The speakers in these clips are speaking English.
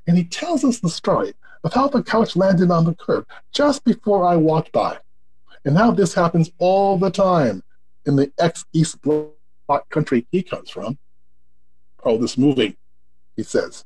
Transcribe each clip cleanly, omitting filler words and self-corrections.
and he tells us the story of how the couch landed on the curb just before I walked by, and how this happens all the time in the ex-East Bloc country he comes from. Oh, this moving, he says.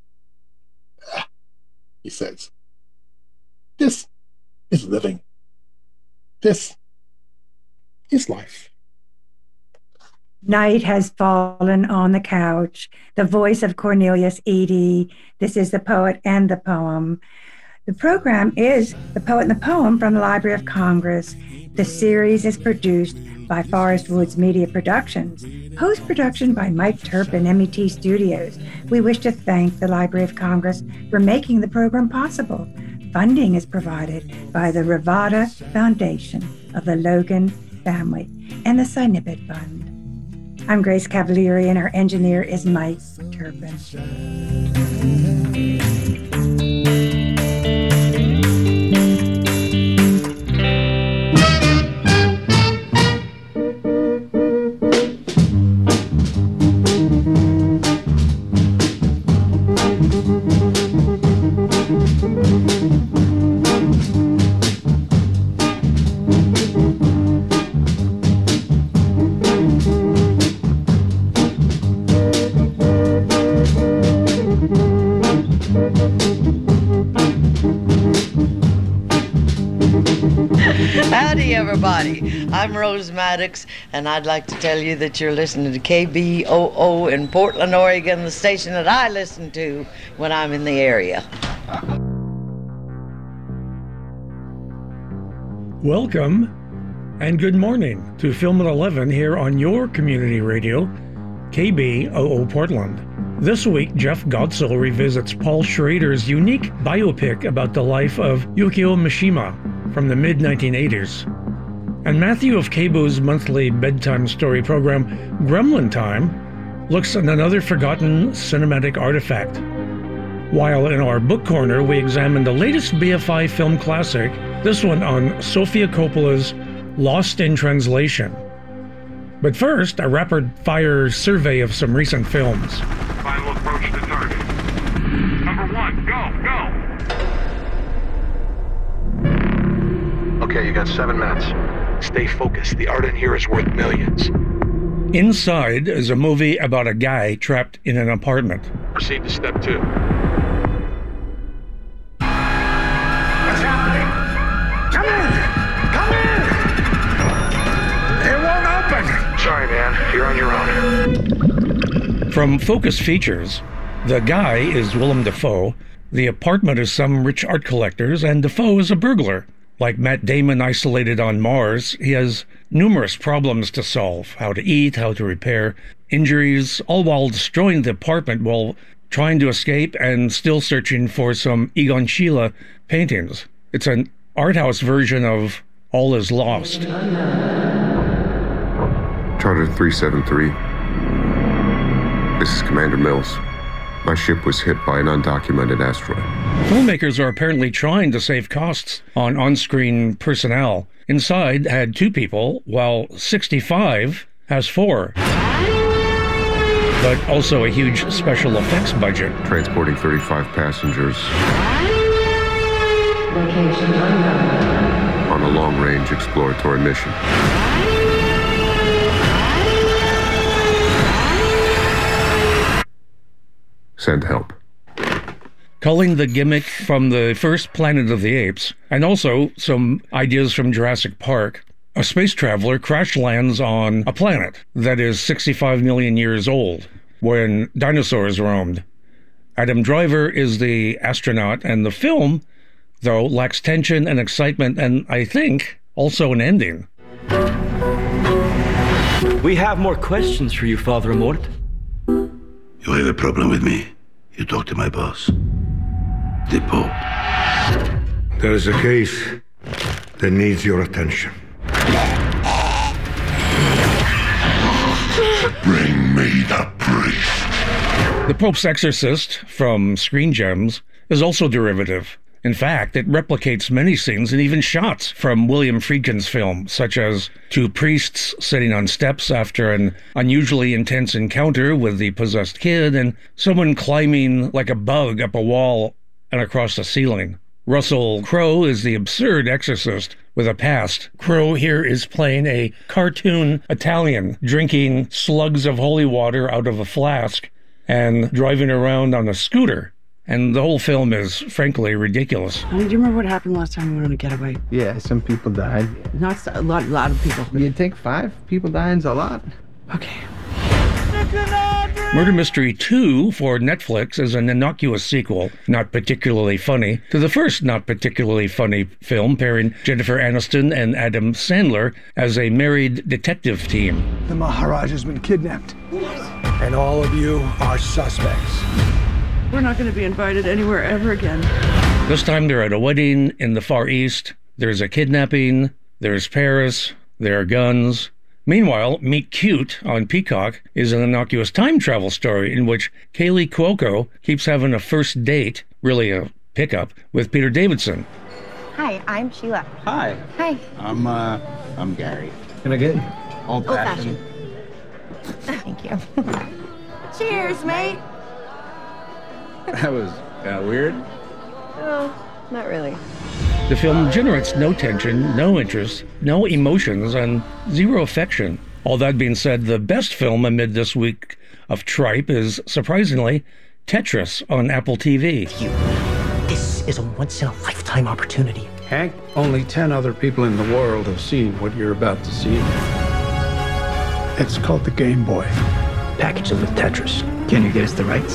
He says, this is living. This is life. Night has fallen on the couch. The voice of Cornelius Eady. This is The Poet and the Poem. The program is The Poet and the Poem from the Library of Congress. The series is produced by Forest Woods Media Productions. Post-production by Mike Turpin, MET Studios. We wish to thank the Library of Congress for making the program possible. Funding is provided by the Ravada Foundation of the Logan family and the Sinipid Fund. I'm Grace Cavalieri, and our engineer is Mike Turpin. Howdy, everybody. I'm Rose Maddox, and I'd like to tell you that you're listening to KBOO in Portland, Oregon, the station that I listen to when I'm in the area. Welcome and good morning to Film at 11 here on your community radio, KBOO Portland. This week, Jeff Godsoe revisits Paul Schrader's unique biopic about the life of Yukio Mishima from the mid-1980s. And Matthew of KBOO's monthly bedtime story program, Gremlin Time, looks at another forgotten cinematic artifact. While in our book corner, we examine the latest BFI film classic, this one on Sofia Coppola's Lost in Translation. But first, a rapid-fire survey of some recent films. Final approach to target. Number 1, go! Okay, you got 7 minutes. Stay focused. The art in here is worth millions. Inside is a movie about a guy trapped in an apartment. Proceed to step 2. What's happening? Come in! It won't open! Sorry, man. You're on your own. From Focus Features, the guy is Willem Dafoe, the apartment is some rich art collectors, and Dafoe is a burglar. Like Matt Damon isolated on Mars, he has numerous problems to solve: how to eat, how to repair injuries, all while destroying the apartment while trying to escape and still searching for some Egon Schiele paintings. It's an art house version of All Is Lost. Charter 373. This is Commander Mills. My ship was hit by an undocumented asteroid. Filmmakers are apparently trying to save costs on on-screen personnel. Inside had 2 people, while 65 has 4. But also a huge special effects budget. Transporting 35 passengers on a long-range exploratory mission. Send help. Culling the gimmick from the first Planet of the Apes, and also some ideas from Jurassic Park. A space traveler crash lands on a planet that is 65 million years old, when dinosaurs roamed. Adam Driver is the astronaut, and the film, though, lacks tension and excitement, and I think also an ending. We have more questions for you, Father Amort. You have a problem with me? You talk to my boss, the Pope. There is a case that needs your attention. Bring me the priest. The Pope's Exorcist, from Screen Gems, is also derivative. In fact, it replicates many scenes and even shots from William Friedkin's film, such as 2 priests sitting on steps after an unusually intense encounter with the possessed kid, and someone climbing like a bug up a wall and across the ceiling. Russell Crowe is the absurd exorcist with a past. Crowe here is playing a cartoon Italian, drinking slugs of holy water out of a flask and driving around on a scooter. And the whole film is, frankly, ridiculous. Do you remember what happened last time we went on a getaway? Yeah, some people died. Not a lot of people. You think 5 people dying is a lot? Okay. Murder Mystery 2 for Netflix is an innocuous sequel, not particularly funny, to the first not particularly funny film pairing Jennifer Aniston and Adam Sandler as a married detective team. The Maharaj has been kidnapped. And all of you are suspects. We're not going to be invited anywhere ever again. This time they're at a wedding in the Far East. There's a kidnapping. There's Paris. There are guns. Meanwhile, Meet Cute on Peacock is an innocuous time travel story in which Kaylee Cuoco keeps having a first date, really a pickup, with Peter Davidson. Hi, I'm Sheila. Hi. Hi. I'm Gary. Can I get old-fashioned? Thank you. Cheers, mate. That was weird. No, not really. The film generates no tension, no interest, no emotions, and zero affection. All that being said, the best film amid this week of tripe is, surprisingly, Tetris on Apple TV. This is a once-in-a-lifetime opportunity. Hank, only 10 other people in the world have seen what you're about to see. It's called the Game Boy. Package it with Tetris. Can you get us the rights?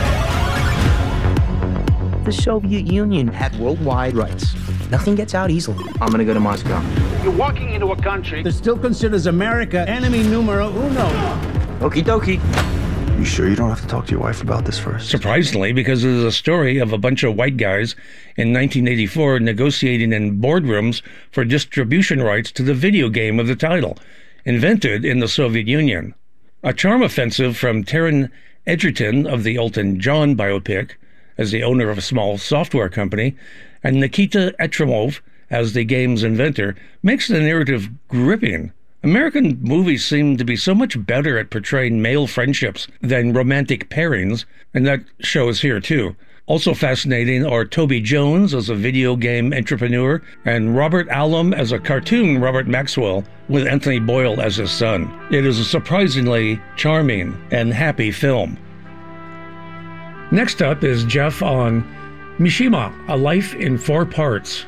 The Soviet Union had worldwide rights. Nothing gets out easily. I'm gonna go to Moscow. You're walking into a country that still considers America enemy numero uno. Okie dokie. You sure you don't have to talk to your wife about this first? Surprisingly, because it is a story of a bunch of white guys in 1984 negotiating in boardrooms for distribution rights to the video game of the title, invented in the Soviet Union. A charm offensive from Taron Egerton of the Elton John biopic, as the owner of a small software company, and Nikita Efremov as the game's inventor, makes the narrative gripping. American movies seem to be so much better at portraying male friendships than romantic pairings, and that shows here too. Also fascinating are Toby Jones as a video game entrepreneur and Robert Allam as a cartoon Robert Maxwell, with Anthony Boyle as his son. It is a surprisingly charming and happy film. Next up is Jeff on Mishima, A Life in 4 Parts.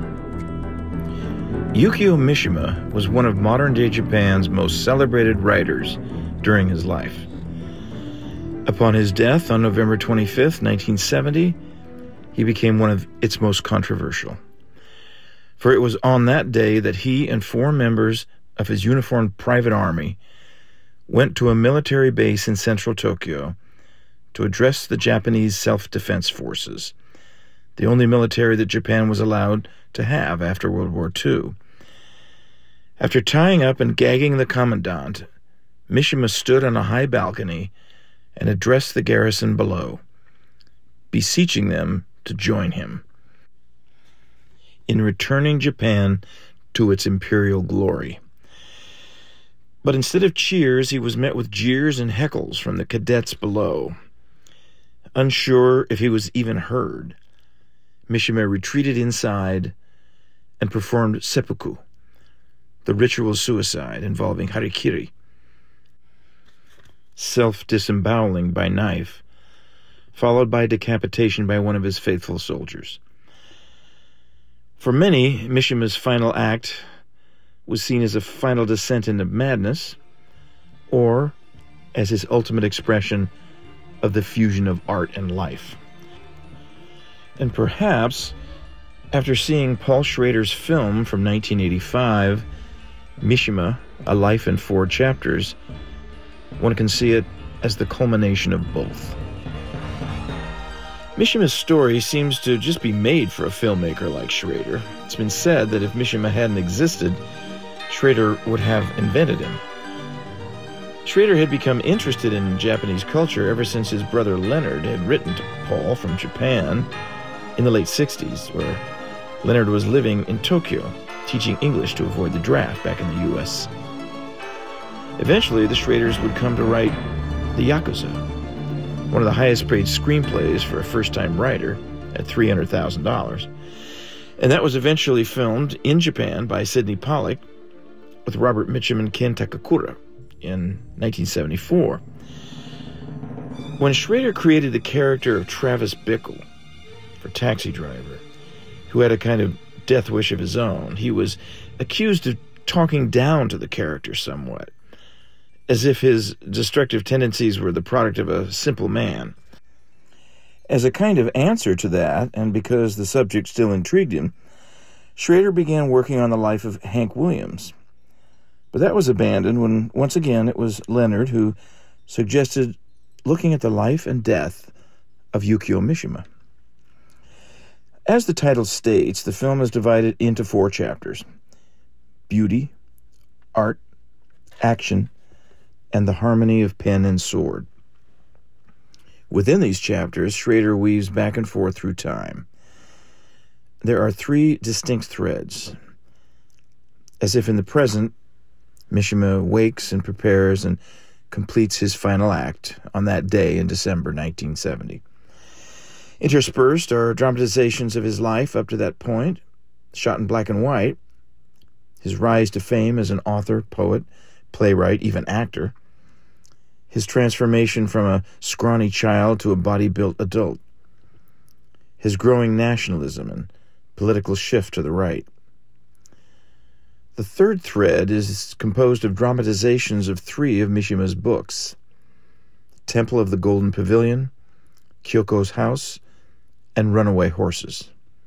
Yukio Mishima was one of modern-day Japan's most celebrated writers during his life. Upon his death on November 25th, 1970, he became one of its most controversial. For it was on that day that he and 4 members of his uniformed private army went to a military base in central Tokyo to address the Japanese self-defense forces, the only military that Japan was allowed to have after World War II. After tying up and gagging the commandant, Mishima stood on a high balcony and addressed the garrison below, beseeching them to join him in returning Japan to its imperial glory. But instead of cheers, he was met with jeers and heckles from the cadets below. Unsure if he was even heard, Mishima retreated inside and performed seppuku, the ritual suicide involving harikiri, self-disemboweling by knife, followed by decapitation by one of his faithful soldiers. For many, Mishima's final act was seen as a final descent into madness, or as his ultimate expression of the fusion of art and life. And perhaps, after seeing Paul Schrader's film from 1985, Mishima, A Life in 4 Chapters, one can see it as the culmination of both. Mishima's story seems to just be made for a filmmaker like Schrader. It's been said that if Mishima hadn't existed, Schrader would have invented him. Schrader had become interested in Japanese culture ever since his brother Leonard had written to Paul from Japan in the late 60s, where Leonard was living in Tokyo, teaching English to avoid the draft back in the U.S. Eventually, the Schraders would come to write The Yakuza, one of the highest-praised screenplays for a first-time writer, at $300,000. And that was eventually filmed in Japan by Sidney Pollack with Robert Mitchum and Ken Takakura in 1974. When Schrader created the character of Travis Bickle for Taxi Driver, who had a kind of death wish of his own, he was accused of talking down to the character somewhat, as if his destructive tendencies were the product of a simple man. As a kind of answer to that, and because the subject still intrigued him, Schrader began working on the life of Hank Williams. But that was abandoned when, once again, it was Leonard who suggested looking at the life and death of Yukio Mishima. As the title states, the film is divided into 4 chapters: beauty, art, action, and the harmony of pen and sword. Within these chapters, Schrader weaves back and forth through time. There are 3 distinct threads. As if in the present, Mishima wakes and prepares and completes his final act on that day in December 1970. Interspersed are dramatizations of his life up to that point, shot in black and white, his rise to fame as an author, poet, playwright, even actor, his transformation from a scrawny child to a body-built adult, his growing nationalism and political shift to the right. The third thread is composed of dramatizations of 3 of Mishima's books: Temple of the Golden Pavilion, Kyoko's House, and Runaway Horses.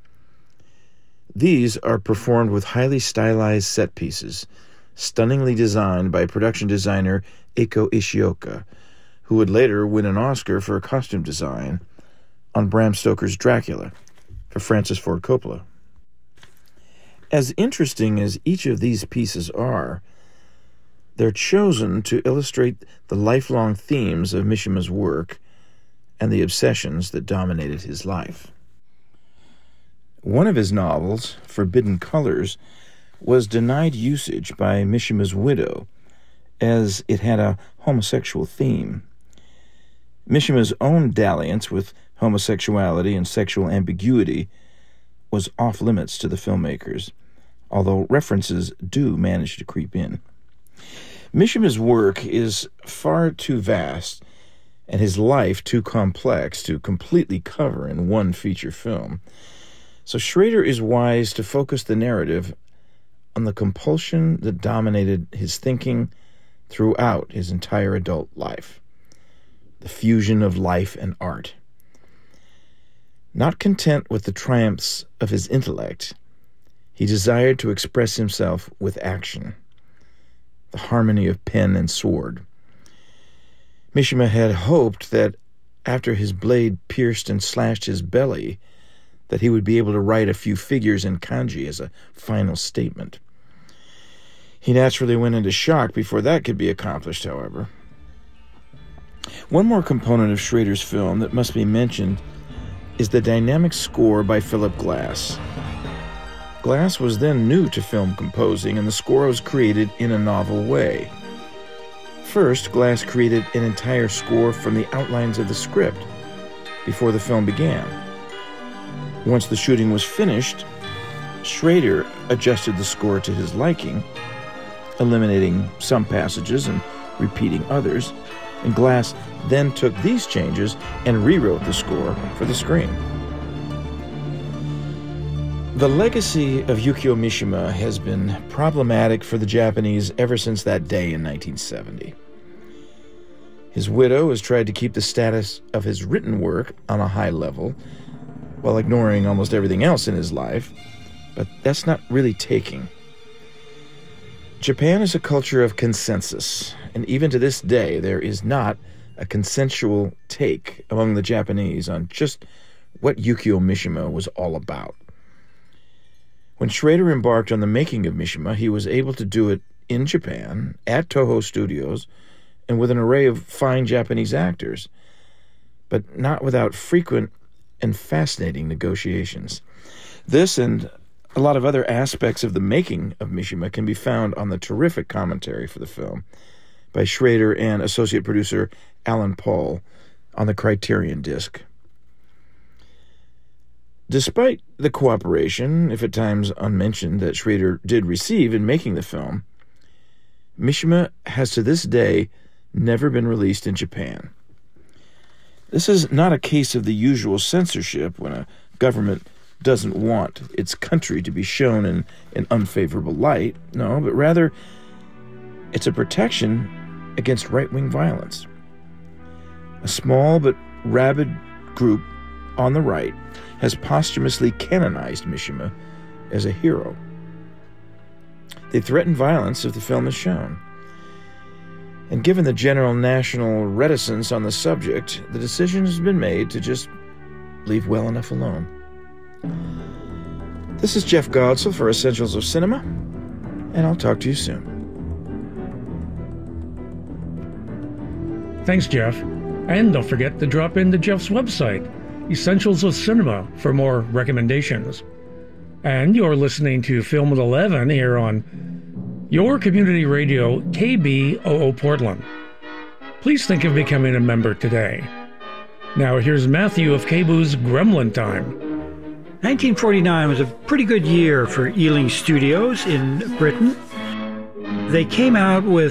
These are performed with highly stylized set pieces, stunningly designed by production designer Eiko Ishioka, who would later win an Oscar for costume design on Bram Stoker's Dracula for Francis Ford Coppola. As interesting as each of these pieces are, they're chosen to illustrate the lifelong themes of Mishima's work and the obsessions that dominated his life. One of his novels, Forbidden Colors, was denied usage by Mishima's widow, as it had a homosexual theme. Mishima's own dalliance with homosexuality and sexual ambiguity was off-limits to the filmmakers, although references do manage to creep in. Mishima's work is far too vast and his life too complex to completely cover in one feature film, so Schrader is wise to focus the narrative on the compulsion that dominated his thinking throughout his entire adult life: the fusion of life and art. Not content with the triumphs of his intellect, he desired to express himself with action, the harmony of pen and sword. Mishima had hoped that after his blade pierced and slashed his belly, that he would be able to write a few figures in kanji as a final statement. He naturally went into shock before that could be accomplished, however. One more component of Schrader's film that must be mentioned is the dynamic score by Philip Glass. Glass was then new to film composing, and the score was created in a novel way. First, Glass created an entire score from the outlines of the script before the film began. Once the shooting was finished, Schrader adjusted the score to his liking, eliminating some passages and repeating others, and Glass then took these changes and rewrote the score for the screen. The legacy of Yukio Mishima has been problematic for the Japanese ever since that day in 1970. His widow has tried to keep the status of his written work on a high level while ignoring almost everything else in his life, but that's not really taking. Japan is a culture of consensus, and even to this day, there is not a consensual take among the Japanese on just what Yukio Mishima was all about. When Schrader embarked on the making of Mishima, he was able to do it in Japan, at Toho Studios, and with an array of fine Japanese actors, but not without frequent and fascinating negotiations. This and a lot of other aspects of the making of Mishima can be found on the terrific commentary for the film by Schrader and associate producer Alan Paul on the Criterion disc. Despite the cooperation, if at times unmentioned, that Schrader did receive in making the film, Mishima has to this day never been released in Japan. This is not a case of the usual censorship when a government doesn't want its country to be shown in an unfavorable light. No, but rather it's a protection against right-wing violence. A small but rabid group on the right has posthumously canonized Mishima as a hero. They threaten violence if the film is shown. And given the general national reticence on the subject, the decision has been made to just leave well enough alone. This is Jeff Godsell for Essentials of Cinema, and I'll talk to you soon. Thanks, Jeff. And don't forget to drop into Jeff's website, Essentials of Cinema, for more recommendations. And you're listening to Film at 11 here on your community radio, KBOO Portland. Please think of becoming a member today. Now here's Matthew of KBOO's Gremlin Time. 1949 was a pretty good year for Ealing Studios in Britain. They came out with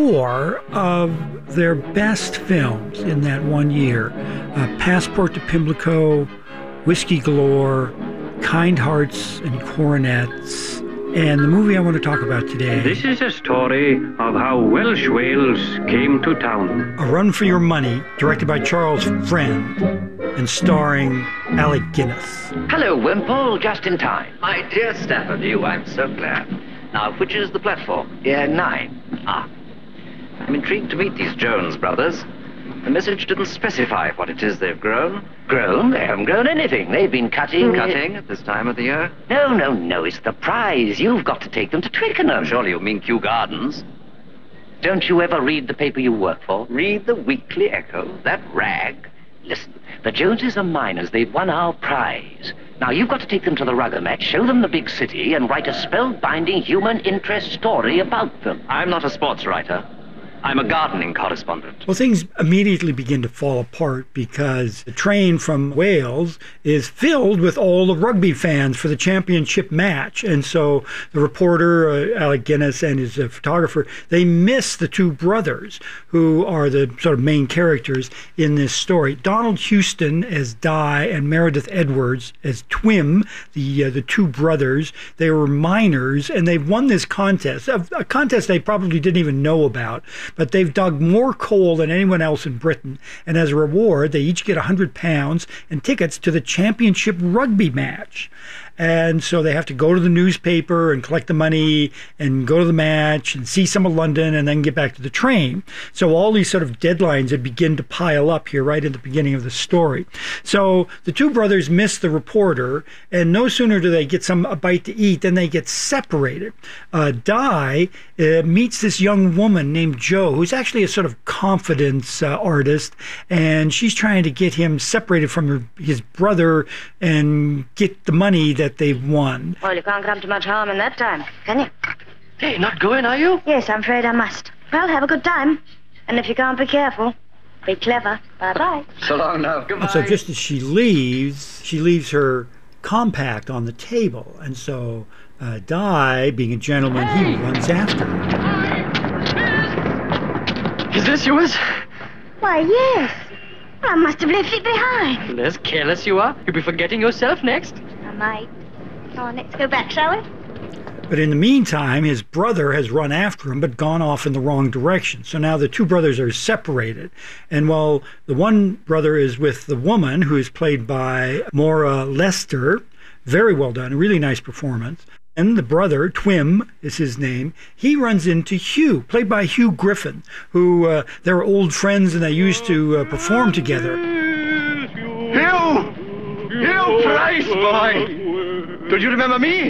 4 of their best films in that one year. Passport to Pimlico, Whiskey Galore, Kind Hearts and Coronets, and the movie I want to talk about today. This is a story of how Welsh whales came to town. A Run for Your Money, directed by Charles Friend and starring Alec Guinness. Hello, Wimpole, just in time. My dear Stafford, I'm so glad. Now, which is the platform? 9. Ah. I'm intrigued to meet these Jones brothers. The message didn't specify what it is they've grown. Grown? They haven't grown anything. They've been cutting... Cutting at this time of the year? No. It's the prize. You've got to take them to Twickenham. Surely you mean Kew Gardens. Don't you ever read the paper you work for? Read the Weekly Echo? That rag? Listen, the Joneses are miners. They've won our prize. Now, you've got to take them to the rugger match, show them the big city, and write a spellbinding human interest story about them. I'm not a sports writer. I'm a gardening correspondent. Well, things immediately begin to fall apart because the train from Wales is filled with all the rugby fans for the championship match. And so the reporter, Alec Guinness, and his photographer, they miss the 2 brothers who are the sort of main characters in this story. Donald Houston as Di and Meredith Edwards as Twim, the 2 brothers. They were miners, and they've won this contest, a contest they probably didn't even know about. But they've dug more coal than anyone else in Britain, and as a reward, they each get £100 and tickets to the championship rugby match. And so they have to go to the newspaper and collect the money and go to the match and see some of London and then get back to the train. So all these sort of deadlines that begin to pile up here right at the beginning of the story. So the 2 brothers miss the reporter, and no sooner do they get a bite to eat than they get separated. Di meets this young woman named Jo, who's actually a sort of confidence artist, and she's trying to get him separated from his brother and get the money that they've won. Well, you can't come to much harm in that time, can you? Hey, not going, are you? Yes, I'm afraid I must. Well, have a good time. And if you can't be careful, be clever. Bye-bye. So long now. Goodbye. And so just as she leaves her compact on the table. And so Di, being a gentleman, he runs after her. Is this yours? Why, yes. I must have left it behind. Less careless you are. You'll be forgetting yourself next. I might. Come on, let's go back, shall we? But in the meantime, his brother has run after him but gone off in the wrong direction. So now the 2 brothers are separated. And while the one brother is with the woman, who is played by Maura Lester, very well done, a really nice performance. And the brother, Twim is his name, he runs into Hugh, played by Hugh Griffin, who they're old friends and they used to perform together. Hugh Price, boy! Don't you remember me?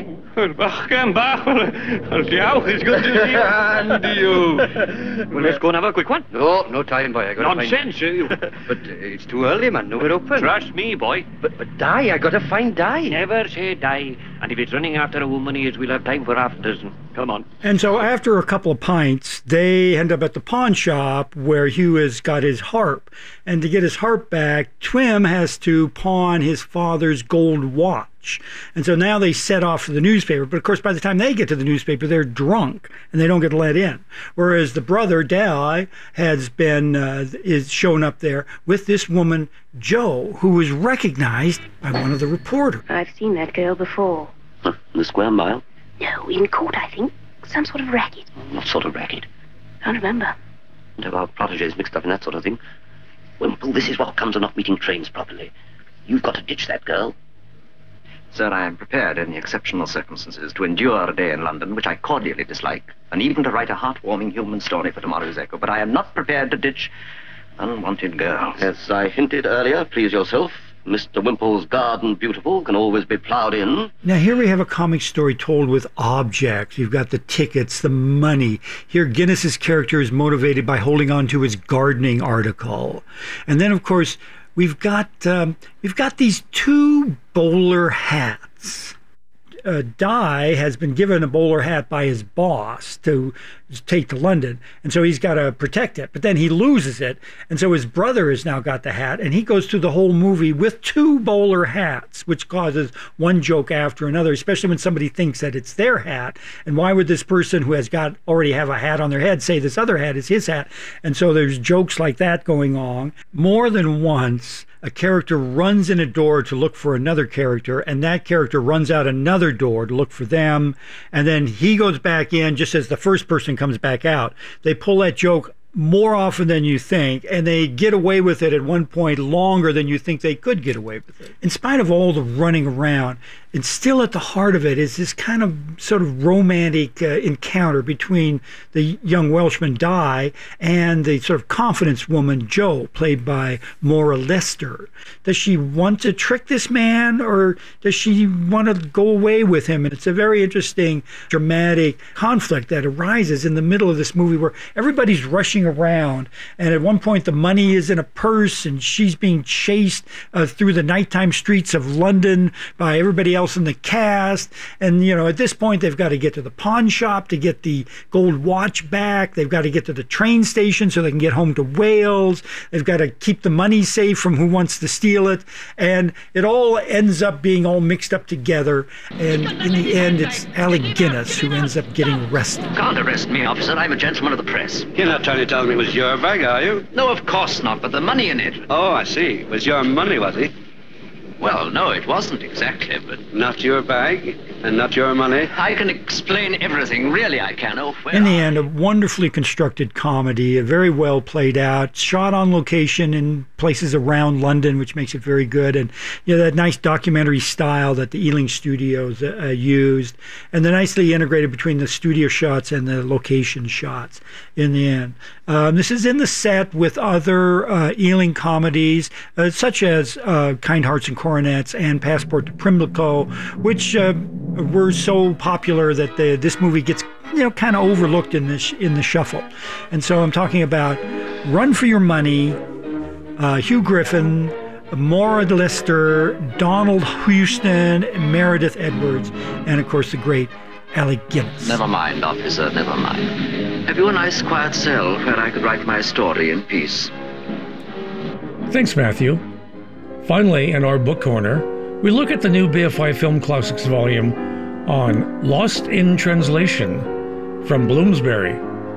It's good to see you. And you. Well, let's go and have a quick one. No time, boy. I got Nonsense. But it's too early, man. No, we're open. Trust me, boy. But Di, I got to find Di. Never say die. And if it's running after a woman, we'll have time for half a dozen. Come on. And so after a couple of pints, they end up at the pawn shop where Hugh has got his harp. And to get his harp back, Twim has to pawn his father's gold watch. And so now they set off for the newspaper. But of course, by the time they get to the newspaper, they're drunk and they don't get let in. Whereas the brother, Dal, is shown up there with this woman, Jo, who was recognized by one of the reporters. I've seen that girl before. The square mile? No, in court, I think. Some sort of racket. What sort of racket? Can't remember. Don't have our protégés mixed up in that sort of thing. Wimple, this is what comes of not meeting trains properly. You've got to ditch that girl. Sir, I am prepared in the exceptional circumstances to endure a day in London, which I cordially dislike, and even to write a heartwarming human story for tomorrow's Echo, but I am not prepared to ditch unwanted girls. As I hinted earlier, please yourself. Mr. Wimple's garden beautiful can always be ploughed in. Now here we have a comic story told with objects. You've got the tickets, the money. Here Guinness's character is motivated by holding on to his gardening article. And then of course we've got these two bowler hats. Di has been given a bowler hat by his boss to take to London, and so he's got to protect it, but then he loses it, and so his brother has now got the hat, and he goes through the whole movie with two bowler hats, which causes one joke after another, especially when somebody thinks that it's their hat. And why would this person who has already have a hat on their head say this other hat is his hat? And so there's jokes like that going on. More than once a character runs in a door to look for another character, and that character runs out another door to look for them, and then he goes back in just as the first person comes back out. They pull that joke more often than you think, and they get away with it at one point longer than you think they could get away with it. In spite of all the running around, and still at the heart of it is this kind of sort of romantic encounter between the young Welshman Di and the sort of confidence woman Jo, played by Maura Lester. Does she want to trick this man, or does she want to go away with him? And it's a very interesting dramatic conflict that arises in the middle of this movie where everybody's rushing around, and at one point the money is in a purse and she's being chased through the nighttime streets of London by everybody else in the cast. And at this point they've got to get to the pawn shop to get the gold watch back. They've got to get to the train station so they can get home to Wales. They've got to keep the money safe from who wants to steal it, and it all ends up being all mixed up together, and in the end it's Alec Guinness who ends up getting arrested. Can't arrest me, officer. I'm a gentleman of the press. You're not trying to tell me it was your bag, are you? No, of course not, but the money in it. Oh, I see. It was your money, was it? Well, no, it wasn't exactly, but... Not your bag and not your money? I can explain everything, really I can. Oh, well, in the end, a wonderfully constructed comedy, very well played out, shot on location in places around London, which makes it very good, and that nice documentary style that the Ealing Studios used, and the nicely integrated between the studio shots and the location shots in the end. This is in the set with other Ealing comedies, such as Kind Hearts and Coronets and Passport to Pimlico, which were so popular that this movie gets kind of overlooked in the shuffle. And so I'm talking about Run for Your Money, Hugh Griffin, Maura Lester, Donald Houston, Meredith Edwards, and of course the great Alec Guinness. Never mind, officer, never mind. Have you a nice quiet cell where I could write my story in peace? Thanks, Matthew. Finally, in our book corner, we look at the new BFI Film Classics volume on Lost in Translation from Bloomsbury.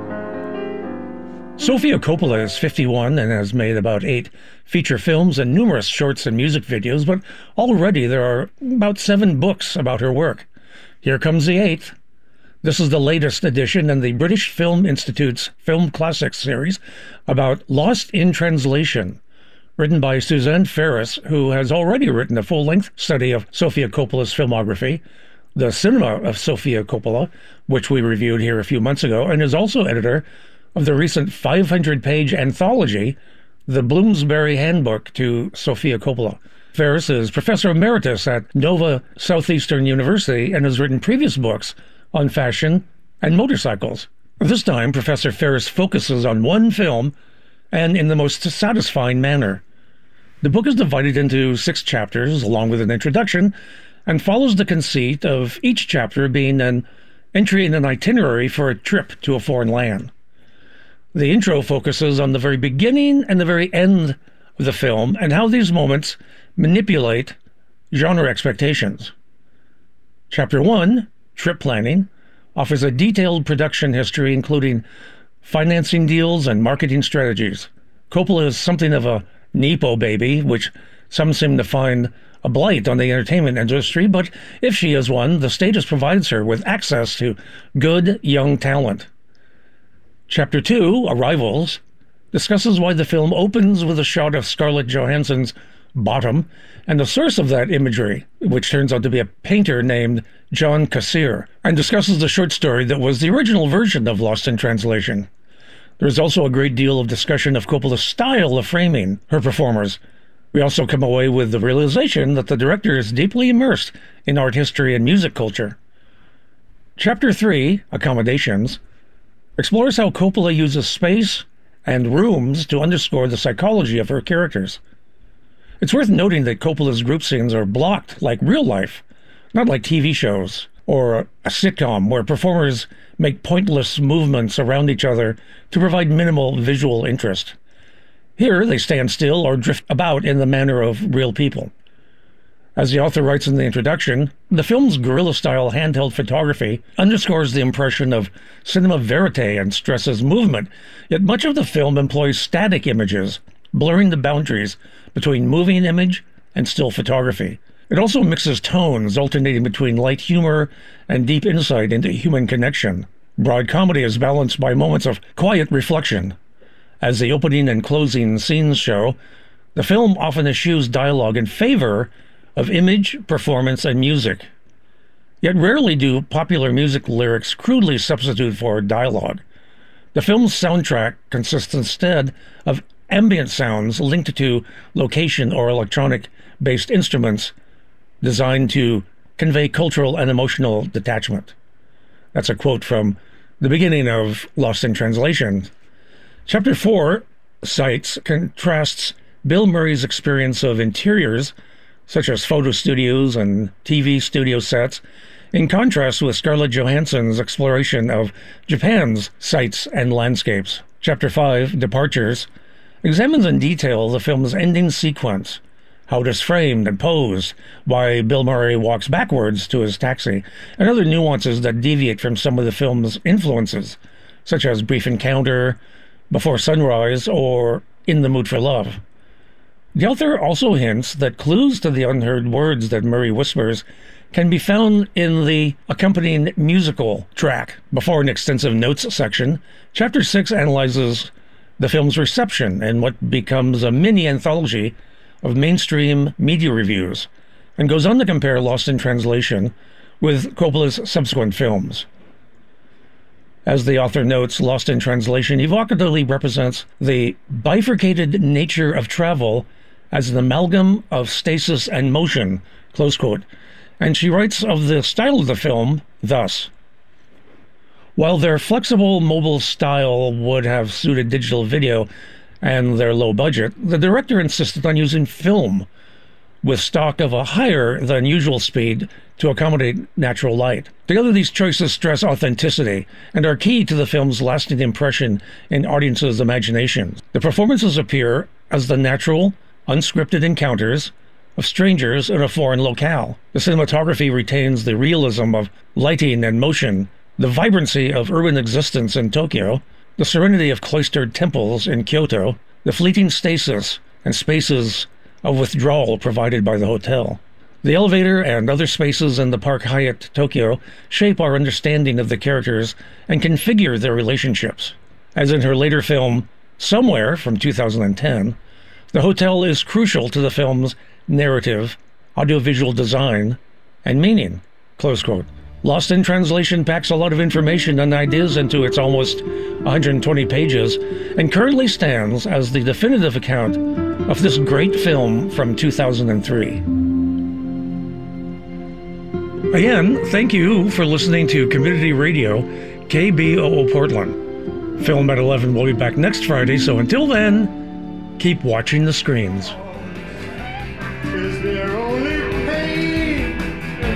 Sofia Coppola is 51 and has made about 8 feature films and numerous shorts and music videos, but already there are about 7 books about her work. Here comes the 8th. This is the latest edition in the British Film Institute's Film Classics series about Lost in Translation, written by Suzanne Ferris, who has already written a full-length study of Sofia Coppola's filmography, The Cinema of Sofia Coppola, which we reviewed here a few months ago, and is also editor of the recent 500-page anthology, The Bloomsbury Handbook to Sofia Coppola. Ferris is Professor Emeritus at Nova Southeastern University and has written previous books on fashion and motorcycles. This time, Professor Ferris focuses on one film, and in the most satisfying manner. The book is divided into 6 chapters, along with an introduction, and follows the conceit of each chapter being an entry in an itinerary for a trip to a foreign land. The intro focuses on the very beginning and the very end of the film and how these moments manipulate genre expectations. Chapter 1, Trip Planning, offers a detailed production history including financing deals and marketing strategies. Coppola is something of a nepo baby, which some seem to find a blight on the entertainment industry, but if she is one, the status provides her with access to good young talent. Chapter 2, Arrivals, discusses why the film opens with a shot of Scarlett Johansson's bottom and the source of that imagery, which turns out to be a painter named John Kassir, and discusses the short story that was the original version of Lost in Translation. There's also a great deal of discussion of Coppola's style of framing her performers. We also come away with the realization that the director is deeply immersed in art history and music culture. Chapter 3, Accommodations, explores how Coppola uses space and rooms to underscore the psychology of her characters. It's worth noting that Coppola's group scenes are blocked like real life, not like TV shows or a sitcom where performers make pointless movements around each other to provide minimal visual interest. Here, they stand still or drift about in the manner of real people. As the author writes in the introduction, the film's guerrilla-style handheld photography underscores the impression of cinema verite and stresses movement, yet much of the film employs static images, blurring the boundaries between moving image and still photography. It also mixes tones, alternating between light humor and deep insight into human connection. Broad comedy is balanced by moments of quiet reflection. As the opening and closing scenes show, the film often eschews dialogue in favor of image, performance, and music. Yet rarely do popular music lyrics crudely substitute for dialogue. The film's soundtrack consists instead of ambient sounds linked to location or electronic-based instruments designed to convey cultural and emotional detachment. That's a quote from the beginning of Lost in Translation. Chapter 4, Sights, contrasts Bill Murray's experience of interiors, such as photo studios and TV studio sets, in contrast with Scarlett Johansson's exploration of Japan's sights and landscapes. Chapter 5, Departures, examines in detail the film's ending sequence, how it is framed and posed, why Bill Murray walks backwards to his taxi, and other nuances that deviate from some of the film's influences, such as Brief Encounter, Before Sunrise, or In the Mood for Love. The author also hints that clues to the unheard words that Murray whispers can be found in the accompanying musical track. Before an extensive notes section, Chapter 6 analyzes the film's reception and what becomes a mini anthology of mainstream media reviews, and goes on to compare Lost in Translation with Coppola's subsequent films. As the author notes, Lost in Translation evocatively represents the bifurcated nature of travel as an amalgam of stasis and motion, close quote, and she writes of the style of the film thus: while their flexible mobile style would have suited digital video and their low budget, the director insisted on using film with stock of a higher than usual speed to accommodate natural light. Together, these choices stress authenticity and are key to the film's lasting impression in audiences' imaginations. The performances appear as the natural, unscripted encounters of strangers in a foreign locale. The cinematography retains the realism of lighting and motion, the vibrancy of urban existence in Tokyo, the serenity of cloistered temples in Kyoto, the fleeting stasis and spaces of withdrawal provided by the hotel. The elevator and other spaces in the Park Hyatt Tokyo shape our understanding of the characters and configure their relationships. As in her later film, Somewhere, from 2010, the hotel is crucial to the film's narrative, audiovisual design, and meaning, close quote. Lost in Translation packs a lot of information and ideas into its almost 120 pages, and currently stands as the definitive account of this great film from 2003. Again, thank you for listening to Community Radio, KBOO Portland. Film at 11 will be back next Friday, so until then, keep watching the screens. Is there only pain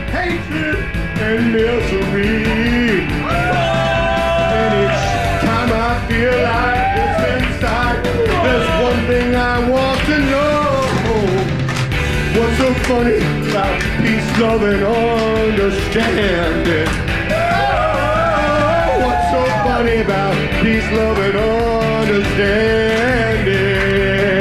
and misery. And each time I feel like it's inside, there's one thing I want to know. What's so funny about peace, love, and understanding? Oh, what's so funny about peace, love, and understanding?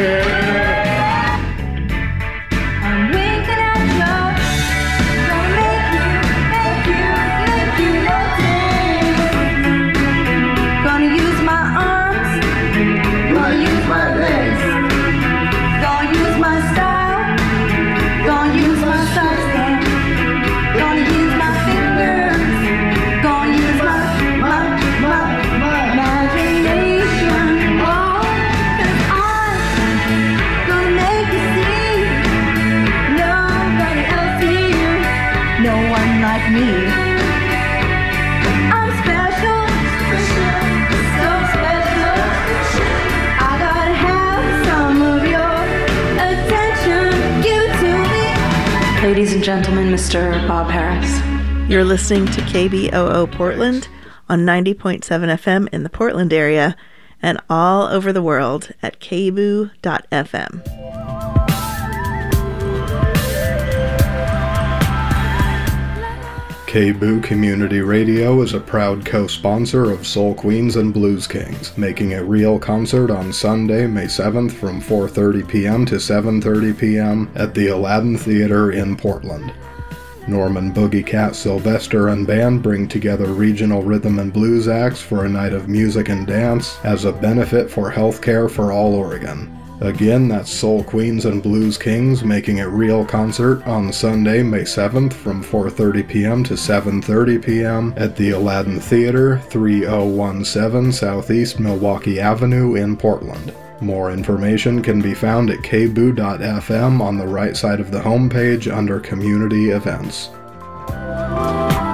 Ladies and gentlemen, Mr. Bob Harris. You're listening to KBOO Portland on 90.7 FM in the Portland area and all over the world at kboo.fm. KBOO Community Radio is a proud co-sponsor of Soul Queens and Blues Kings, making a real concert on Sunday, May 7th from 4:30 p.m. to 7:30 p.m. at the Aladdin Theater in Portland. Norman Boogie Cat Sylvester and band bring together regional rhythm and blues acts for a night of music and dance as a benefit for healthcare for all Oregon. Again, that's Soul Queens and Blues Kings making a real concert on Sunday, May 7th from 4:30 p.m. to 7:30 p.m. at the Aladdin Theater, 3017 Southeast Milwaukee Avenue in Portland. More information can be found at kboo.fm on the right side of the homepage under Community Events.